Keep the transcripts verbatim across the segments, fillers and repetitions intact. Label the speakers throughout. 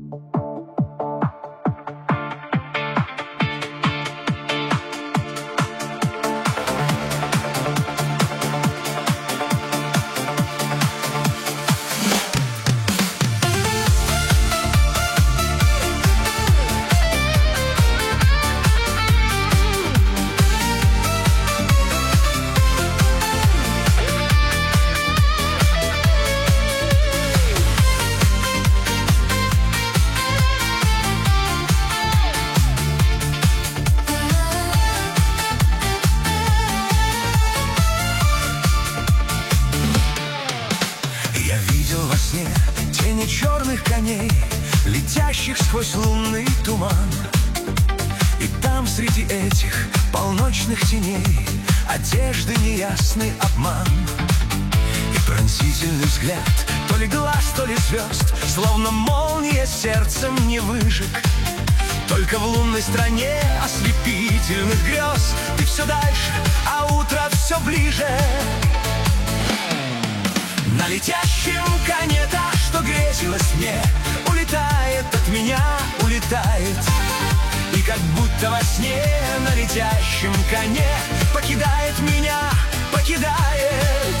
Speaker 1: Тени черных коней, летящих сквозь лунный туман. И там среди этих полночных теней одежды неясный обман. И пронзительный взгляд, то ли глаз, то ли звезд, словно молния сердцем не выжег. Только в лунной стране ослепительных грез ты все дальше, а утро все ближе. На летящем коне та, что грезилась мне, улетает от меня, улетает. И как будто во сне на летящем коне покидает меня, покидает.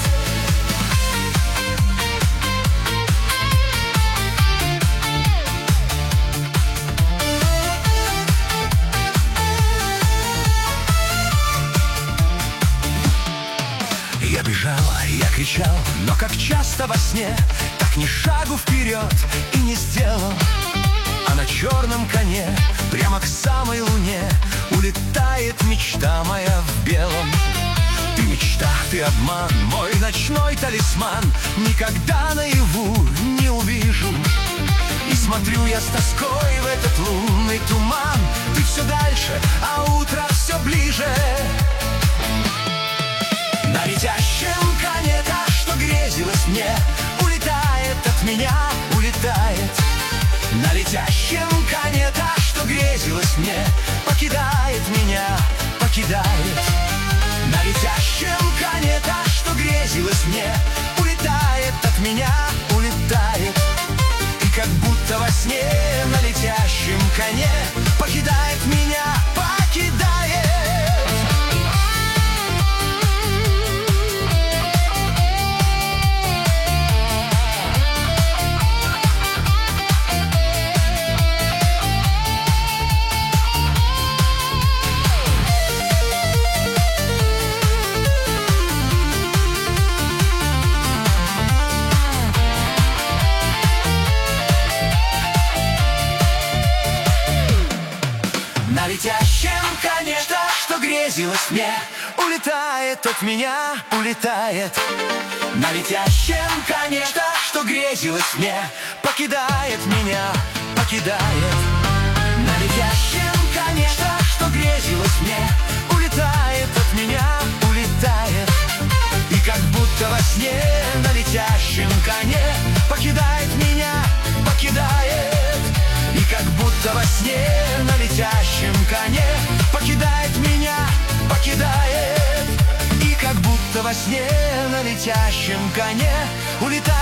Speaker 1: Я бежал, я кричал, но как часто во сне, так ни шагу вперед и не сделал. А на черном коне, прямо к самой луне, улетает мечта моя в белом. Ты мечта, ты обман, мой ночной талисман, никогда наяву не увижу. И смотрю я с тоской в этот лунный туман. Ты все дальше, а утро все ближе. На летящем коне та, что грезилась мне, улетает от меня, улетает. На летящем коне та, что грезилась мне, покидает меня, покидает. На летящем коне та, что грезилась мне, улетает от меня, улетает. И как будто во сне на летящем коне покидает меня, покидает. На летящем коне та, что грезилась мне, улетает от меня, улетает. На летящем коне та, что грезилась мне, покидает меня, покидает. На летящем коне та, что грезилась мне, улетает от меня, улетает. И как будто во сне на летящем коне покидает меня, покидает. И как будто во сне на летящем коне покидает меня, покидает. И как будто во сне на летящем коне улетает.